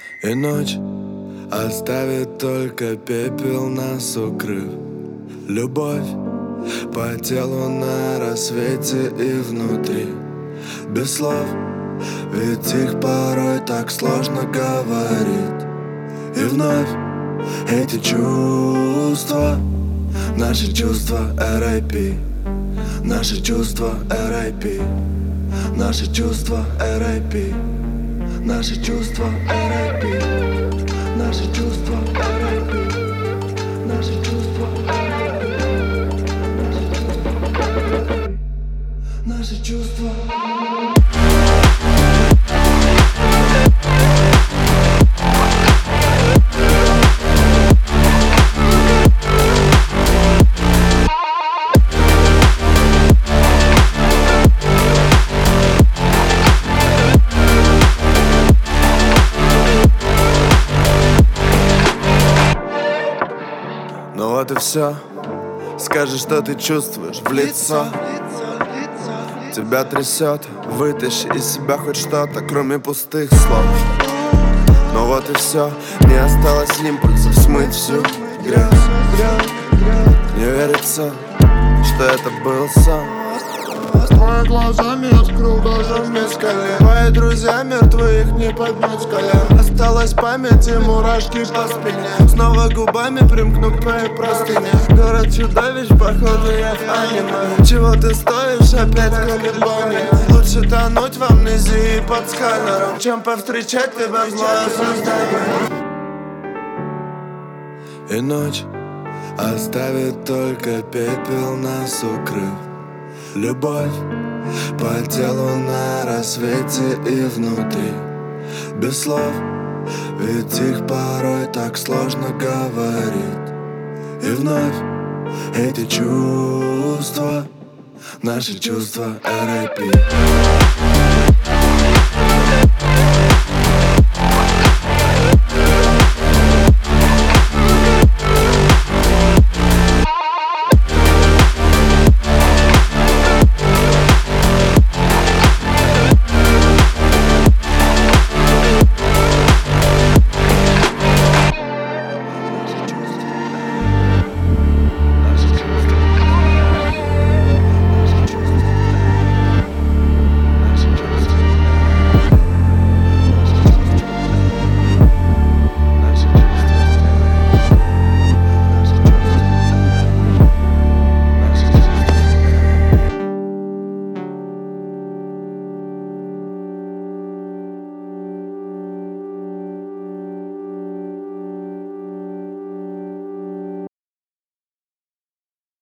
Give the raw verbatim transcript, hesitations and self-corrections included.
И ночь оставит только пепел, нас укрыв. Любовь по телу на рассвете и внутри. Без слов, ведь их порой так сложно говорить. И вновь эти чувства, наши чувства эр ай пи. Наши чувства эр ай пи. Наши чувства эр ай пи. Наши чувства эр ай пи. Наши чувства эр ай пи. Наши чувства эр ай пи. Наши чувства. Ну вот и все. Скажи, что ты чувствуешь в лицо. Тебя трясет, вытащи из себя хоть что-то, кроме пустых слов. Ну вот и все. Не осталось импульсов смыть всю грязь. Не верится, что это был сон. Твои глазами открыл даже в мескале. Твои друзья мертвы, их не поднять с колен. Осталась память и мурашки по спине. Снова губами примкну к твоей простыне. Город чудовищ, походу я в аниме. Чего ты стоишь, опять колебания. Лучше тонуть в амнезии под сканером, чем повстречать тебя в злое создание. И ночь оставит только пепел, нас укрыв. Любовь по телу на рассвете и внутри. Без слов, ведь их порой так сложно говорить. И вновь эти чувства, наши чувства эр ай пи.